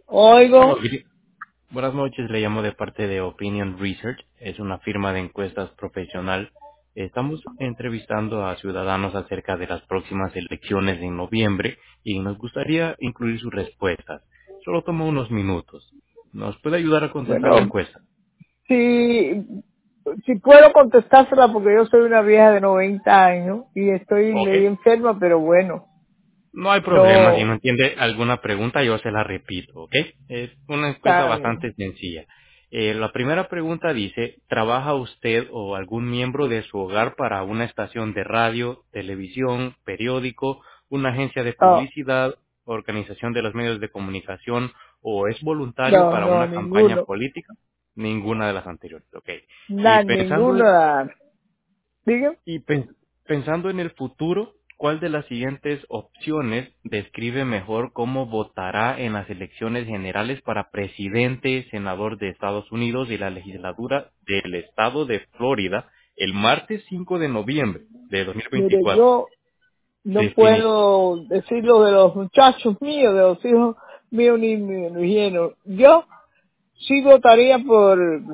Oigo, Aló, buenas noches, le llamo de parte de Opinion Research, es una firma de encuestas profesional. Estamos entrevistando a ciudadanos acerca de las próximas elecciones en noviembre y nos gustaría incluir sus respuestas. Solo toma unos minutos. ¿Nos puede ayudar a contestar la bueno, encuesta? si, si puedo contestársela porque yo soy una vieja de 90 años y estoy Ok. medio enferma, pero bueno, No hay problema, si no no entiende alguna pregunta yo se la repito, ¿ok? Es una encuesta está bien. bastante sencilla. La primera pregunta dice, ¿trabaja usted o algún miembro de su hogar para una estación de radio, televisión, periódico, una agencia de No, publicidad, organización de los medios de comunicación o es voluntario no, para no, una campaña ninguno, política? Ninguna de las anteriores, ¿ok? Y ninguno. Diga, y pensando en el futuro, ¿cuál de las siguientes opciones describe mejor cómo votará en las elecciones generales para presidente, senador de Estados Unidos y la legislatura del estado de Florida el martes 5 de noviembre de mire, 2024? yo no Defini- puedo decir lo de los muchachos míos, de los hijos míos ni lleno. Yo sí votaría por,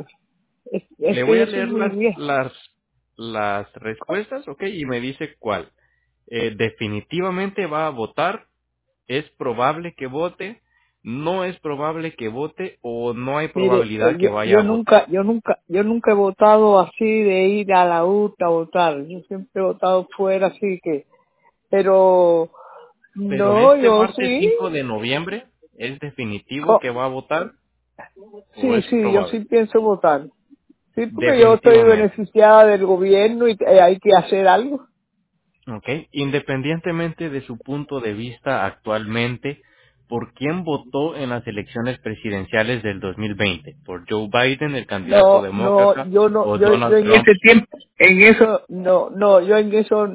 es Le que voy yo a soy leer muy vieja. las respuestas, ¿ok? Y me dice cuál. Definitivamente va a votar, es probable que vote, no es probable que vote o no hay Mire, probabilidad que vaya a votar. yo nunca he votado así de ir a la UTA a votar. Yo siempre he votado fuera, así que, pero Pero no, este yo martes sí, 5 de noviembre, ¿es definitivo co- que va a votar o sí, es sí, yo sí probable? pienso votar. Sí, porque yo estoy Definitivamente. beneficiada del gobierno y hay que hacer algo. ¿Ok? Independientemente de su punto de vista actualmente, ¿por quién votó en las elecciones presidenciales del 2020? ¿Por Joe Biden, el candidato No, no, demócrata, yo no, o yo Donald en Trump? ese tiempo, en eso, no, yo en eso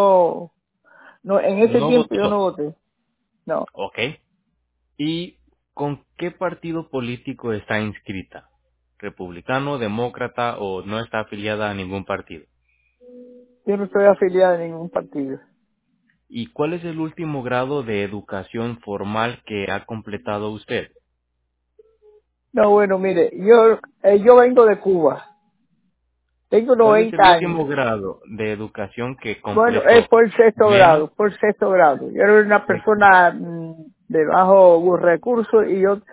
no, en ese No tiempo yo no votó. voté. No, ¿Ok? ¿Y con qué partido político está inscrita? ¿Republicano, demócrata o no está afiliada a ningún partido? yo no estoy afiliada a ningún partido. ¿Y cuál es el último grado de educación formal que ha completado usted? No, bueno, mire, yo vengo de Cuba. Tengo ¿Cuál es el 90 años. último grado de educación que Bueno, es completó? por sexto Menos grado, por sexto grado. Yo era una de... persona de bajo recursos y yo,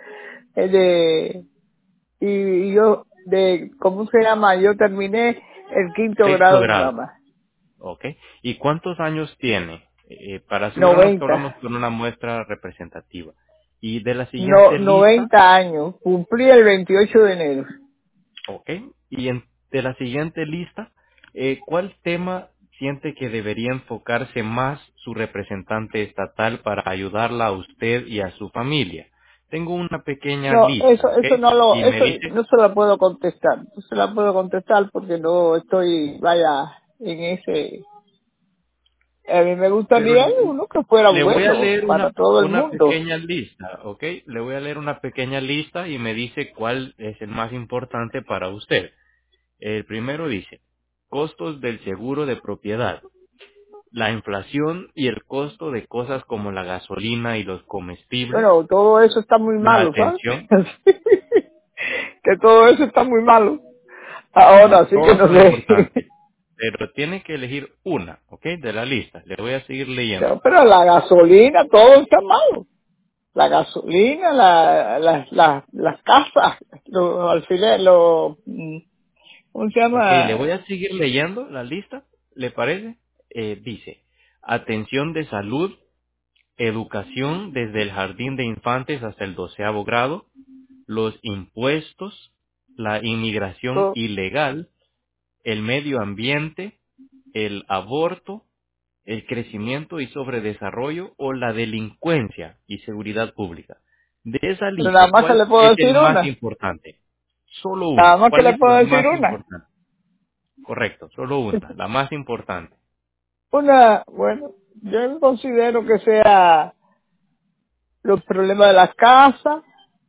y yo, ¿cómo se llama? Yo terminé el quinto sexto grado nada grado. más. ¿Ok? ¿Y cuántos años tiene? Para asegurarnos que hablamos 90. con una muestra representativa. Y de la No, siguiente lista, 90 años. Cumplí el 28 de enero. ¿ok? Y de la siguiente lista, ¿cuál tema siente que debería enfocarse más su representante estatal para ayudarla a usted y a su familia? Tengo una pequeña No, lista, ¿ok? Y me eso dice, no se la puedo contestar. No se la puedo contestar porque no estoy, vaya, en ese. A mí me pero gustaría uno que fuera le voy a bueno leer para todo el una mundo. pequeña lista, ¿ok? Le voy a leer una pequeña lista y me dice cuál es el más importante para usted. El primero dice, costos del seguro de propiedad. La inflación y el costo de cosas como la gasolina y los comestibles, Bueno, todo eso está muy la malo, ¿sabes? atención, Que todo eso está muy malo. no Ahora sí que todos no son sé. importantes, pero tiene que elegir una, ¿ok? De la lista. Le voy a seguir leyendo. No, pero la gasolina, todo está malo. La gasolina, las casas, los alfileres, ¿cómo se Ok, le llama? voy a seguir leyendo la lista, ¿le parece? Dice, atención de salud, educación desde el jardín de infantes hasta el 12º grado, los impuestos, la inmigración Todo, ilegal, el medio ambiente, el aborto, el crecimiento y sobredesarrollo o la delincuencia y seguridad pública. De esa pero nada lista, más que ¿cuál le puedo es el decir más una. importante? Solo Nada una. más que ¿Cuál le es puedo la decir más una. importante? Correcto, solo una, la más importante. Bueno, yo considero que sea los problemas de las casas,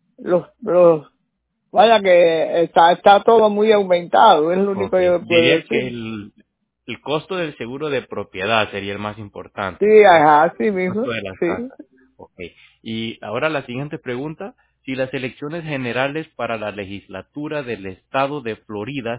vaya que está todo muy aumentado, es lo único Ok, que yo puedo diría que decir. el costo del seguro de propiedad sería el más importante, Sí, ¿verdad? ajá, sí El mismo, costo de las sí. casas. Ok, y ahora la siguiente pregunta, Si las elecciones generales para la legislatura del estado de Florida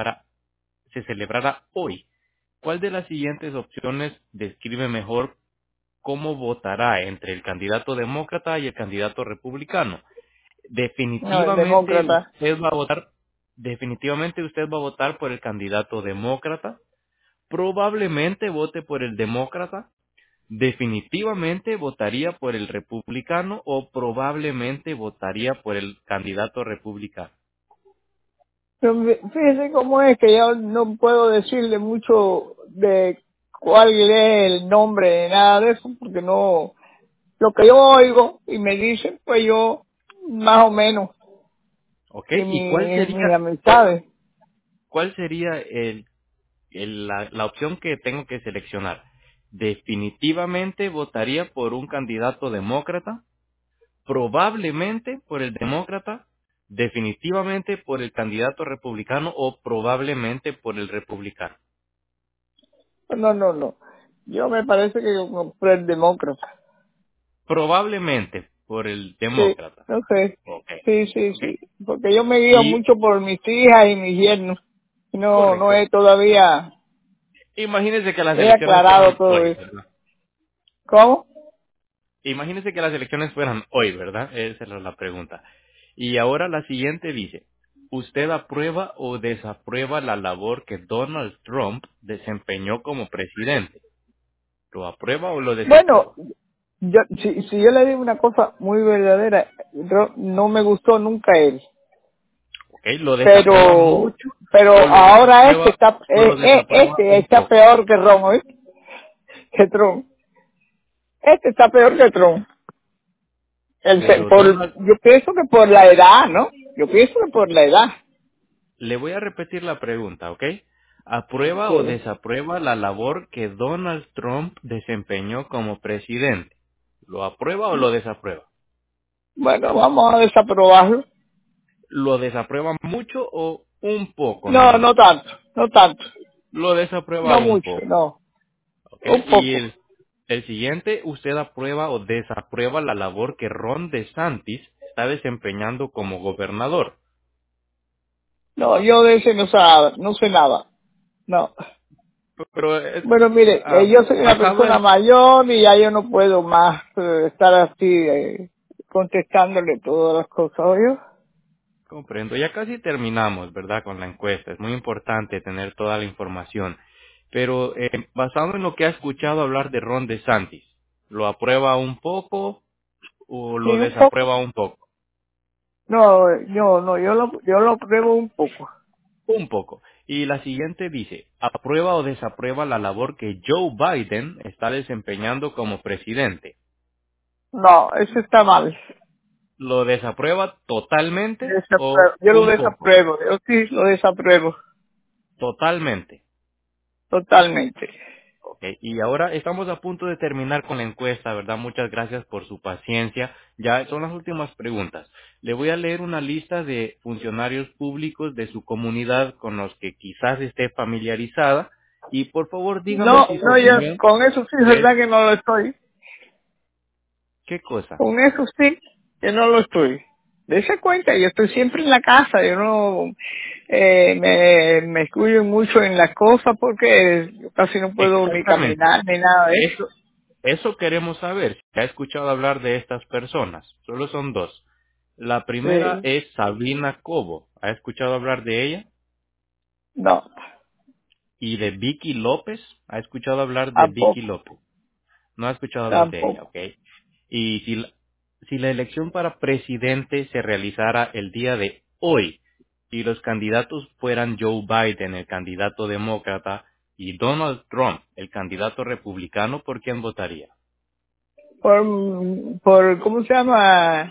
se celebrara hoy, ¿cuál de las siguientes opciones describe mejor cómo votará entre el candidato demócrata y el candidato republicano? No, el Definitivamente demócrata. usted va a votar, definitivamente usted va a votar por el candidato demócrata, probablemente vote por el demócrata, definitivamente votaría por el republicano o probablemente votaría por el candidato republicano. Pero fíjese cómo es que yo no puedo decirle mucho de cuál es el nombre de nada de eso, porque no, lo que yo oigo y me dicen, pues yo más o menos, ¿Ok? y ¿Y cuál mis sería, amistades. cuál sería la opción que tengo que seleccionar? Definitivamente votaría por un candidato demócrata, probablemente por el demócrata, definitivamente por el candidato republicano o probablemente por el republicano. No, no, no. Yo me parece que yo compré el demócrata. Probablemente por el Sí, demócrata. no sé. Ok. Sí, sí, Ok. sí. Porque yo me guío Y, mucho por mis hijas y mis yernos. No, no correcto. he todavía, Imagínese que las he elecciones aclarado fueran todo hoy, eso. ¿verdad? ¿Cómo? Imagínese que las elecciones fueran hoy, ¿verdad? Esa era la pregunta. Y ahora la siguiente dice, ¿usted aprueba o desaprueba la labor que Donald Trump desempeñó como presidente? ¿Lo aprueba o lo Bueno, desaprueba? si yo le digo una cosa muy verdadera, no me gustó nunca él. ¿Ok? ¿Lo desaprueba Pero, mucho pero o lo ahora desaprueba este un está poco? peor que Ron, ¿oíste? Que Trump. Este está peor que Trump. Pero Donald, Yo pienso que por la edad, ¿no? Yo pienso que por la edad. le voy a repetir la pregunta, ¿ok? ¿Aprueba o Sí. desaprueba la labor que Donald Trump desempeñó como presidente? ¿Lo aprueba o lo desaprueba? Bueno, vamos a desaprobarlo. ¿Lo desaprueba mucho o un poco No, nomás? no tanto, no tanto. Lo desaprueba No un mucho, poco, no. ¿ok? Un Y poco. el siguiente, ¿usted aprueba o desaprueba la labor que Ron DeSantis está desempeñando como gobernador? No, yo de ese no sé nada, no sé nada. No. Pero Bueno, mire, yo soy una acabo persona de mayor y ya yo no puedo más estar así contestándole todas las cosas, ¿oye? comprendo. Ya casi terminamos, ¿verdad? Con la encuesta. Es muy importante tener toda la información. Pero basado en lo que ha escuchado hablar de Ron DeSantis, ¿lo aprueba un poco o Sí, lo un poco. desaprueba un poco? No, no, yo lo pruebo un poco. Un poco. Y la siguiente dice, ¿aprueba o desaprueba la labor que Joe Biden está desempeñando como presidente? No, eso está mal. ¿Lo desaprueba totalmente o Desapruebo. Yo lo un poco? desapruebo, yo sí lo desapruebo Totalmente. totalmente. Ok, y ahora estamos a punto de terminar con la encuesta, ¿verdad? Muchas gracias por su paciencia. Ya son las últimas preguntas. Le voy a leer una lista de funcionarios públicos de su comunidad con los que quizás esté familiarizada y por favor dígame No, si su no, yo opinión con eso sí es es verdad que no lo estoy. qué cosa. Con eso sí que no lo estoy. Dese cuenta, yo estoy siempre en la casa, yo no me excluyo mucho en las cosas porque yo casi no puedo ni Exactamente. caminar ni nada de eso. Eso queremos saber. Si ha escuchado hablar de estas personas. Solo son dos. La primera Sí, es Sabina Cobo. ¿Ha escuchado hablar de ella? no, Y de Vicky López. ¿Ha escuchado hablar de Vicky tampoco, López? No ha escuchado hablar de ella, tampoco. ¿ok? Y si la elección para presidente se realizara el día de hoy y los candidatos fueran Joe Biden, el candidato demócrata, y Donald Trump, el candidato republicano, ¿por quién votaría? ¿Cómo se llama?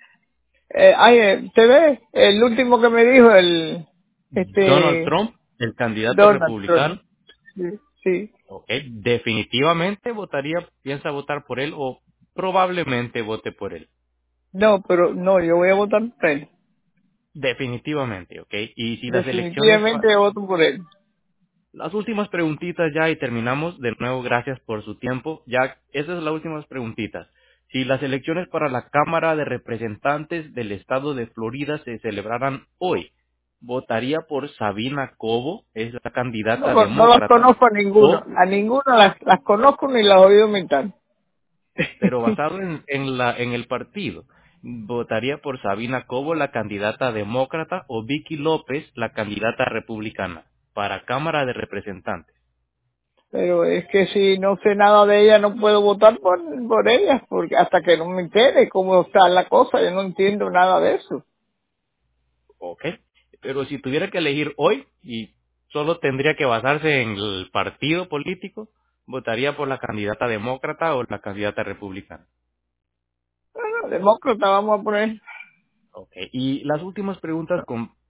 ¿Te ves? El último que me dijo, Donald este, Trump, el candidato Donald Trump. republicano, Sí, sí. ¿ok? Definitivamente piensa votar por él o probablemente vote por él. No, pero no, yo voy a votar por él. Definitivamente, ¿ok? Y si las elecciones Definitivamente yo voto por él. las últimas preguntitas ya y terminamos. De nuevo, gracias por su tiempo. Ya, esas son las últimas preguntitas. Si las elecciones para la Cámara de Representantes del Estado de Florida se celebraran hoy, ¿votaría por Sabina Cobo? Es la candidata No las demócrata. conozco O, a ninguna las conozco ni las he oído mentar. pero basado en el partido, ¿votaría por Sabina Cobo, la candidata demócrata, o Vicky López, la candidata republicana, para Cámara de Representantes? Pero es que si no sé nada de ella no puedo votar por ella, porque hasta que no me entere cómo está la cosa, yo no entiendo nada de eso. Ok. Pero si tuviera que elegir hoy y solo tendría que basarse en el partido político, ¿votaría por la candidata demócrata o la candidata republicana? Bueno, demócrata vamos a poner. Ok. Y las últimas preguntas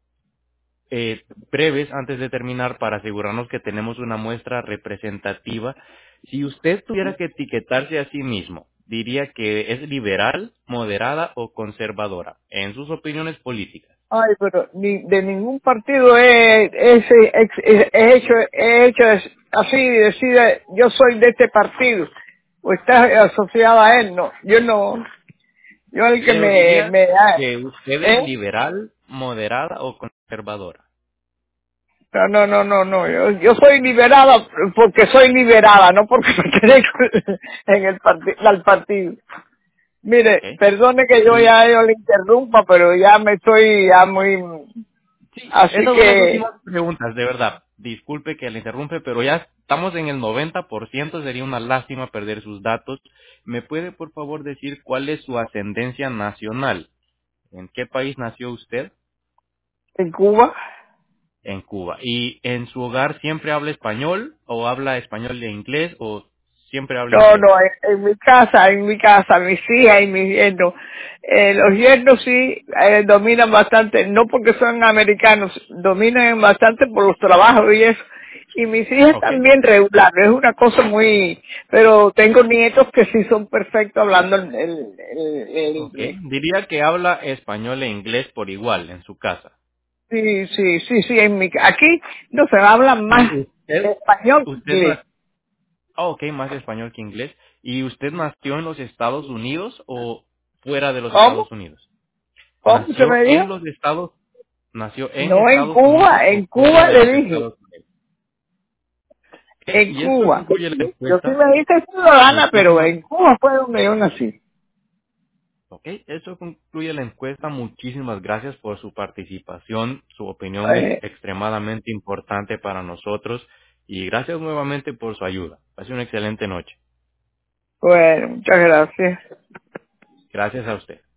breves antes de terminar para asegurarnos que tenemos una muestra representativa. Si usted tuviera que etiquetarse a sí mismo, diría que es liberal, moderada o conservadora en sus opiniones políticas. Ay, pero ni de ningún partido he hecho así y decide, yo soy de este partido, o está asociada a él, no, yo no, yo el que Pero diría me que usted es ¿eh? liberal, moderada o conservadora. No, yo soy liberada porque soy liberada, no porque pertenezco en el al partido. Ok. Mire, perdone que Y yo le interrumpa, pero ya me estoy ya muy, sí, así esas son las que últimas preguntas, de verdad. Disculpe que le interrumpe, pero ya estamos en el 90%, sería una lástima perder sus datos. ¿Me puede, por favor, decir cuál es su ascendencia nacional? ¿En qué país nació usted? en Cuba. En Cuba. ¿Y en su hogar siempre habla español o habla español e inglés o siempre habla No, inglés? no, en mi casa, mis hijas y mis yernos. Los yernos sí dominan bastante, no porque son americanos, dominan bastante por los trabajos y eso. Y mis hijas Ok. también regular, es una cosa muy... Pero tengo nietos que sí son perfectos hablando el Ok. inglés. Diría que habla español e inglés por igual en su casa. Sí, aquí no se habla ¿Y más usted, español que usted inglés. nació, ok, más español que inglés? ¿Y usted nació en los Estados Unidos o fuera de los ¿Cómo? Estados Unidos? ¿Cómo se me dijo? Nació en No Estados Unidos o En fuera Cuba de le los dije. Estados Unidos? Ok, En y esto Cuba. concluye la Yo sí encuesta. me hice ciudadana, pero Muchísimas en Cuba fue donde yo nací. Ok, eso concluye la encuesta. Muchísimas gracias por su participación. Su opinión es Eh, extremadamente importante para nosotros y gracias nuevamente por su ayuda. Pase una excelente noche. bueno, muchas gracias. Gracias a usted.